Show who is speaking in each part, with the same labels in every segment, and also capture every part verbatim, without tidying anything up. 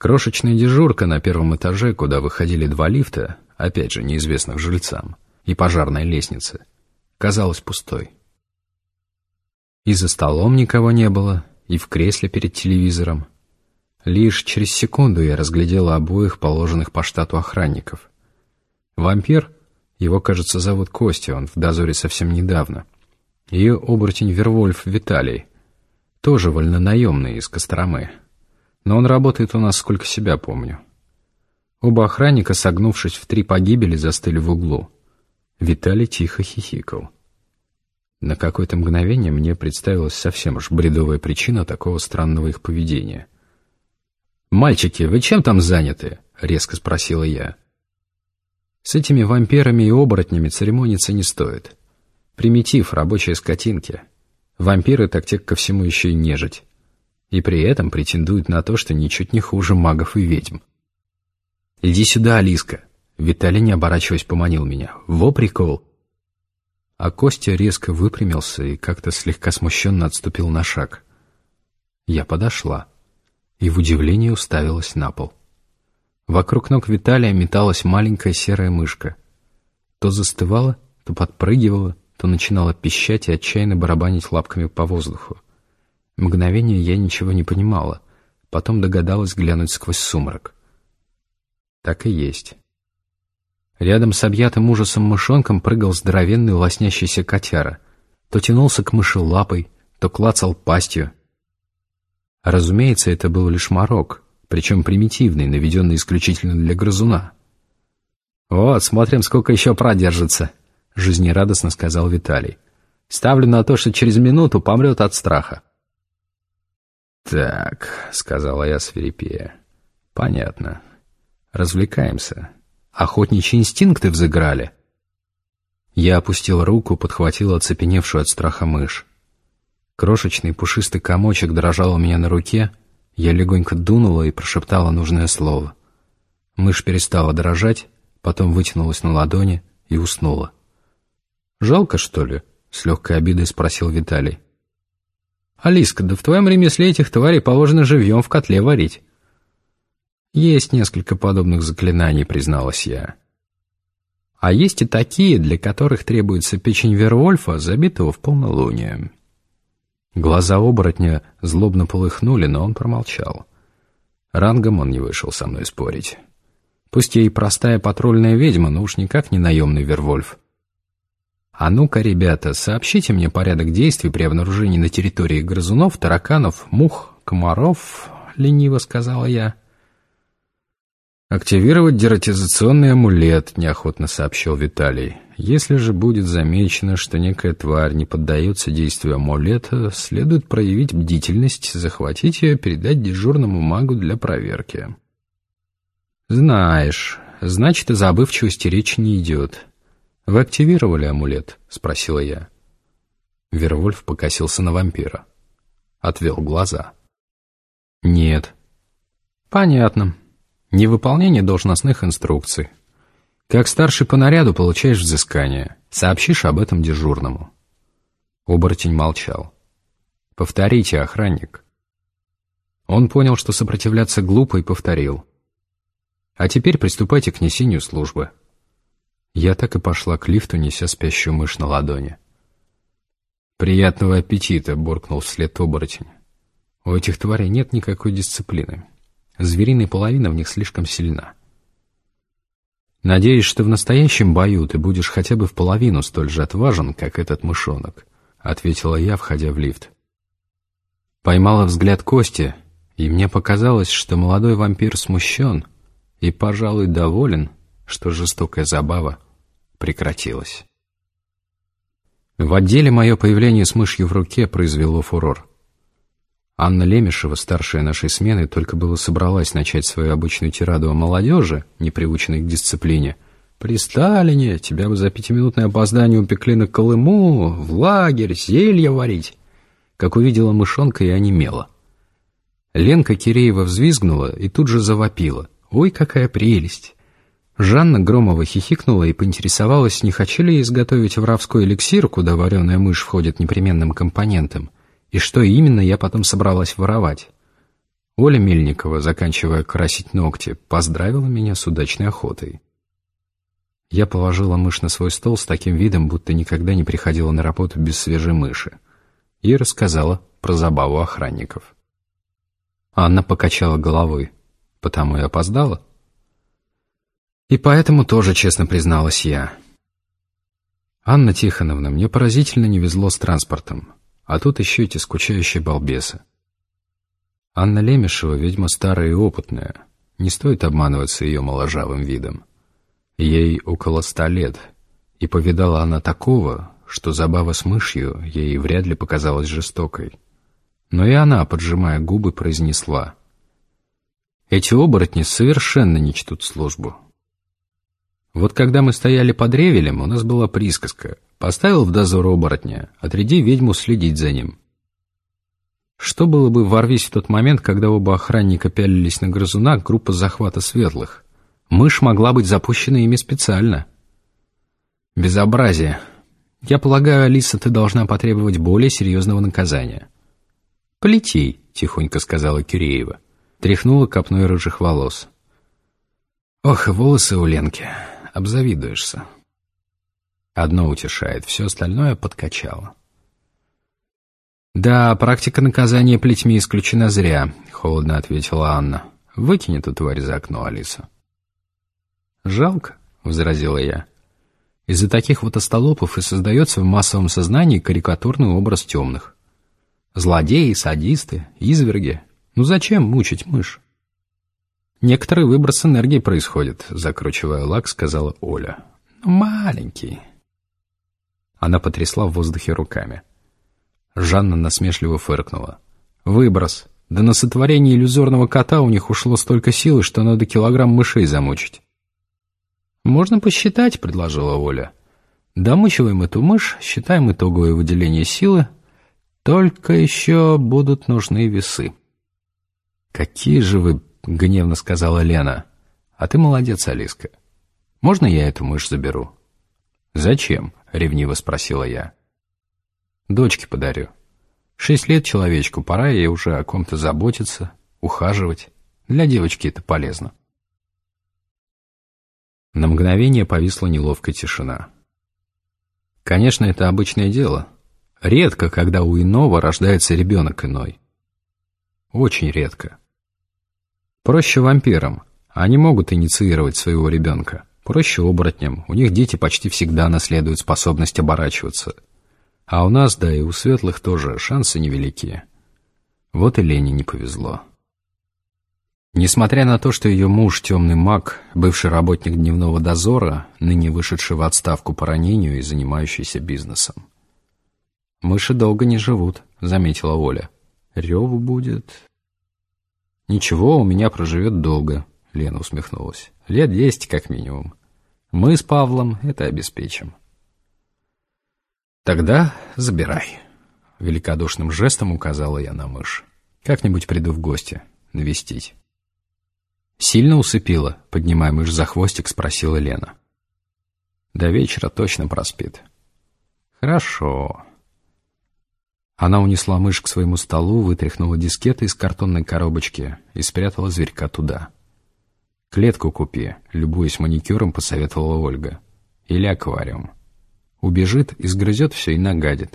Speaker 1: Крошечная дежурка на первом этаже, куда выходили два лифта, опять же неизвестных жильцам, и пожарная лестница, казалась пустой. И за столом никого не было, и в кресле перед телевизором. Лишь через секунду я разглядела обоих положенных по штату охранников. Вампир, его, кажется, зовут Костя, он в дозоре совсем недавно, и оборотень Вервольф Виталий, тоже вольнонаемный из Костромы. Но он работает у нас, сколько себя помню. Оба охранника, согнувшись в три погибели, застыли в углу. Виталий тихо хихикал. На какое-то мгновение мне представилась совсем уж бредовая причина такого странного их поведения. «Мальчики, вы чем там заняты?» — резко спросила я. «С этими вампирами и оборотнями церемониться не стоит. Примитив, рабочие скотинки. Вампиры так те ко всему еще и нежить. И при этом претендуют на то, что ничуть не хуже магов и ведьм. «Иди сюда, Алиска!» Виталий, не оборачиваясь, поманил меня. «Во прикол!» А Костя резко выпрямился и как-то слегка смущенно отступил на шаг. Я подошла и в удивлении уставилась на пол. Вокруг ног Виталия металась маленькая серая мышка. То застывала, то подпрыгивала, то начинала пищать и отчаянно барабанить лапками по воздуху. Мгновение я ничего не понимала, потом догадалась глянуть сквозь сумрак. Так и есть. Рядом с объятым ужасом мышонком прыгал здоровенный лоснящийся котяра. То тянулся к мыши лапой, то клацал пастью. Разумеется, это был лишь морок, причем примитивный, наведенный исключительно для грызуна. «Вот, смотрим, сколько еще продержится», — жизнерадостно сказал Виталий. «Ставлю на то, что через минуту помрет от страха». «Так», — сказала я свирепея, — «понятно. Развлекаемся. Охотничьи инстинкты взыграли». Я опустил руку, подхватил оцепеневшую от страха мышь. Крошечный пушистый комочек дрожал у меня на руке, я легонько дунула и прошептала нужное слово. Мышь перестала дрожать, потом вытянулась на ладони и уснула. «Жалко, что ли?» — с легкой обидой спросил Виталий. «Алиска, да в твоем ремесле этих тварей положено живьем в котле варить». «Есть несколько подобных заклинаний», — призналась я. «А есть и такие, для которых требуется печень Вервольфа, забитого в полнолуние». Глаза оборотня злобно полыхнули, но он промолчал. Рангом он не вышел со мной спорить. Пусть я и простая патрульная ведьма, но уж никак не наемный Вервольф. «А ну-ка, ребята, сообщите мне порядок действий при обнаружении на территории грызунов, тараканов, мух, комаров», — лениво сказала я. «Активировать дератизационный амулет», — неохотно сообщил Виталий. «Если же будет замечено, что некая тварь не поддается действию амулета, следует проявить бдительность, захватить ее, передать дежурному магу для проверки». «Знаешь, значит, о забывчивости речи не идет. Вы активировали амулет?» — спросила я. Вервольф покосился на вампира. Отвел глаза. «Нет». «Понятно. Невыполнение должностных инструкций. Как старший по наряду получаешь взыскание. Сообщишь об этом дежурному». Оборотень молчал. «Повторите, охранник». Он понял, что сопротивляться глупо, и повторил. «А теперь приступайте к несению службы». Я так и пошла к лифту, неся спящую мышь на ладони. «Приятного аппетита!» — буркнул вслед оборотень. «У этих тварей нет никакой дисциплины. Звериная половина в них слишком сильна». «Надеюсь, что в настоящем бою ты будешь хотя бы в половину столь же отважен, как этот мышонок», — ответила я, входя в лифт. Поймала взгляд Кости, и мне показалось, что молодой вампир смущен и, пожалуй, доволен, что жестокая забава прекратилась. В отделе мое появление с мышью в руке произвело фурор. Анна Лемешева, старшая нашей смены, только было собралась начать свою обычную тираду о молодежи, неприученной к дисциплине. «При Сталине тебя бы за пятиминутное опоздание упекли на Колыму, в лагерь, зелья варить». Как увидела мышонка, и онемела. Ленка Киреева взвизгнула и тут же завопила. «Ой, какая прелесть!» Жанна Громова хихикнула и поинтересовалась, не хочу ли изготовить воровской эликсир, куда вареная мышь входит непременным компонентом, и что именно я потом собралась воровать. Оля Мельникова, заканчивая красить ногти, поздравила меня с удачной охотой. Я положила мышь на свой стол с таким видом, будто никогда не приходила на работу без свежей мыши, и рассказала про забаву охранников. Анна покачала головой. Потому и опоздала. И поэтому тоже честно призналась я. Анна Тихоновна, мне поразительно не везло с транспортом, а тут еще эти скучающие балбесы. Анна Лемешева ведьма старая и опытная, не стоит обманываться ее моложавым видом. Ей около ста лет, и повидала она такого, что забава с мышью ей вряд ли показалась жестокой. Но и она, поджимая губы, произнесла: «Эти оборотни совершенно не чтут службу. Вот когда мы стояли под Ревелем, у нас была присказка: поставил в дозор оборотня, отряди ведьму следить за ним». Что было бы, ворвись в тот момент, когда оба охранника пялились на грызуна, группа захвата светлых? Мышь могла быть запущена ими специально. Безобразие. Я полагаю, Алиса, ты должна потребовать более серьезного наказания. «Полетей», — тихонько сказала Киреева. Тряхнула копной рыжих волос. Ох, волосы у Ленки. Обзавидуешься. Одно утешает, все остальное подкачало. «Да, практика наказания плетьми исключена зря», — холодно ответила Анна. «Выкинь эту тварь за окно, Алиса». «Жалко», — возразила я. «Из-за таких вот остолопов и создается в массовом сознании карикатурный образ темных. Злодеи, садисты, изверги. Ну зачем мучить мышь?» «Некоторый выброс энергии происходит», — закручивая лак, сказала Оля. «Маленький». Она потрясла в воздухе руками. Жанна насмешливо фыркнула. «Выброс. Да на сотворение иллюзорного кота у них ушло столько силы, что надо килограмм мышей замучить». «Можно посчитать», — предложила Оля. «Домучиваем эту мышь, считаем итоговое выделение силы. Только еще будут нужны весы». «Какие же вы...» — гневно сказала Лена. «А ты молодец, Алиска. Можно я эту мышь заберу?» «Зачем?» — ревниво спросила я. «Дочке подарю. Шесть лет человечку, пора ей уже о ком-то заботиться, ухаживать. Для девочки это полезно». На мгновение повисла неловкая тишина. Конечно, это обычное дело. Редко, когда у иного рождается ребенок иной. Очень редко. Проще вампирам. Они могут инициировать своего ребенка. Проще оборотням. У них дети почти всегда наследуют способность оборачиваться. А у нас, да и у светлых тоже, шансы невелики. Вот и Лене не повезло. Несмотря на то, что ее муж, темный маг, бывший работник дневного дозора, ныне вышедший в отставку по ранению и занимающийся бизнесом. «Мыши долго не живут», — заметила Оля. «Реву будет...» «Ничего, у меня проживет долго», — Лена усмехнулась. «Лет десять как минимум. Мы с Павлом это обеспечим». «Тогда забирай», — великодушным жестом указала я на мышь. «Как-нибудь приду в гости, навестить». «Сильно усыпила?» — поднимая мышь за хвостик, спросила Лена. «До вечера точно проспит». «Хорошо». Она унесла мышь к своему столу, вытряхнула дискеты из картонной коробочки и спрятала зверька туда. «Клетку купи», — любуясь маникюром, посоветовала Ольга. «Или аквариум. Убежит, изгрызет все и нагадит».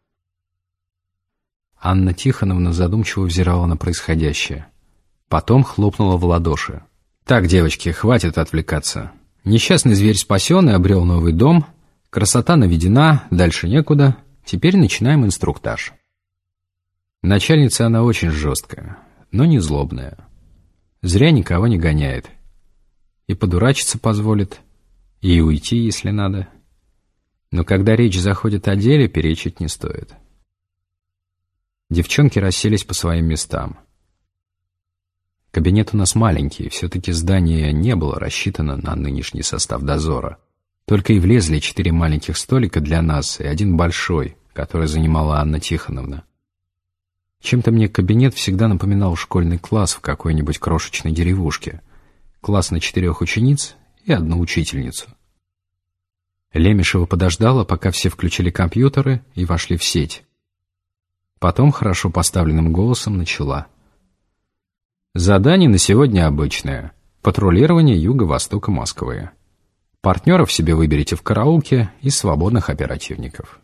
Speaker 1: Анна Тихоновна задумчиво взирала на происходящее. Потом хлопнула в ладоши. «Так, девочки, хватит отвлекаться. Несчастный зверь спасен и обрел новый дом. Красота наведена, дальше некуда. Теперь начинаем инструктаж». Начальница она очень жесткая, но не злобная. Зря никого не гоняет. И подурачиться позволит, и уйти, если надо. Но когда речь заходит о деле, перечить не стоит. Девчонки расселись по своим местам. Кабинет у нас маленький, все-таки здание не было рассчитано на нынешний состав дозора. Только и влезли четыре маленьких столика для нас и один большой, который занимала Анна Тихоновна. Чем-то мне кабинет всегда напоминал школьный класс в какой-нибудь крошечной деревушке. Класс на четырех учениц и одну учительницу. Лемешева подождала, пока все включили компьютеры и вошли в сеть. Потом хорошо поставленным голосом начала. Задание на сегодня обычное. Патрулирование юго-востока Москвы. Партнеров себе выберите в караулке из свободных оперативников.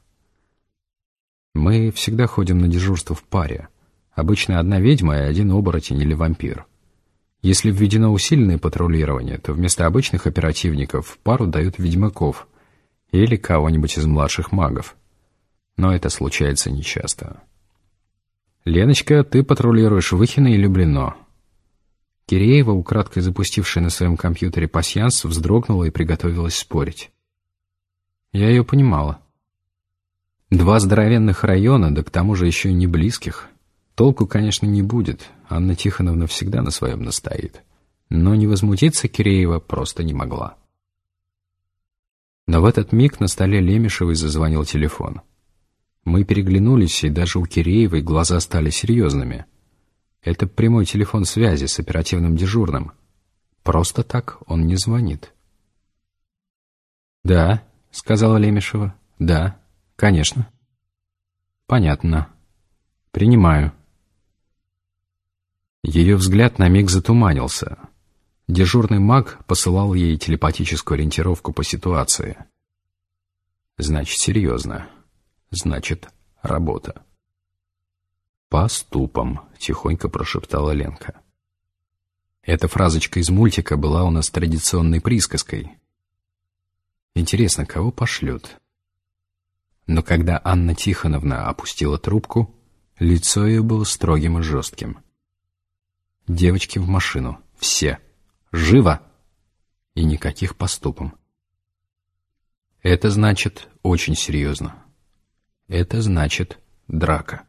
Speaker 1: Мы всегда ходим на дежурство в паре. Обычно одна ведьма и один оборотень или вампир. Если введено усиленное патрулирование, то вместо обычных оперативников в пару дают ведьмаков или кого-нибудь из младших магов. Но это случается нечасто. «Леночка, ты патрулируешь Выхино и Люблино». Киреева, украдкой запустившая на своем компьютере пасьянс, вздрогнула и приготовилась спорить. Я ее понимала. Два здоровенных района, да к тому же еще и не близких. Толку, конечно, не будет, Анна Тихоновна всегда на своем настоит. Но не возмутиться Киреева просто не могла. Но в этот миг на столе Лемешевой зазвонил телефон. Мы переглянулись, и даже у Киреевой глаза стали серьезными. Это прямой телефон связи с оперативным дежурным. Просто так он не звонит. «Да», — сказала Лемешева. «Да, конечно». «Понятно. Принимаю». Ее взгляд на миг затуманился. Дежурный маг посылал ей телепатическую ориентировку по ситуации. Значит, серьезно. Значит, работа. «По ступам», — тихонько прошептала Ленка. Эта фразочка из мультика была у нас традиционной присказкой. Интересно, кого пошлют? Но когда Анна Тихоновна опустила трубку, лицо ее было строгим и жестким. «Девочки в машину. Все. Живо!» И никаких поступом. Это значит очень серьезно. Это значит драка.